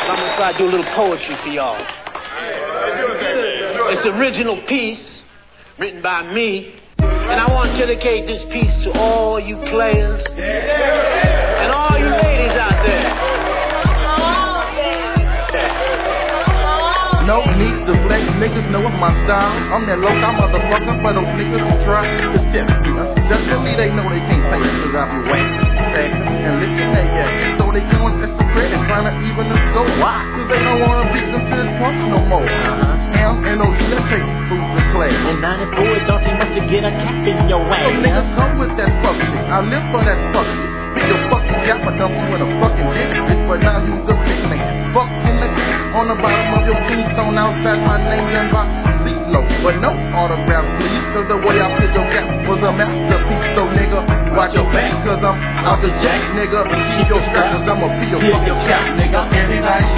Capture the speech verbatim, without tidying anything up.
I'm gonna try to do a little poetry for y'all. It's an original piece written by me, and I want to dedicate this piece to all you players and all you ladies out there. No need to flex, niggas know it's my style. I'm that low-cow motherfucker for those niggas who try to test me. Just to me, they know they can't pay us cause I be whack, stacking, and lifting that yak. So they doing extra credit, trying to even the score. Why? Cause they don't wanna beat them to this punk no more. Uh-huh. Ham and O G, let's take food to class. In ninety-four, it don't take much to get a cap in your ass. So niggas come with that fuck shit. I live for that fuck shit. Be your fucking gap, I dump you with a fucking dick. But now you the big man. Fuck in the on the bottom of your tombstone outside my name and box seat low. But no autograph, please, cause the way I fit your gap was a masterpiece. So nigga, watch your back, cause I'm out the jack, nigga. Keep your strap, cause I'ma be your fucking cap, nigga. Anybody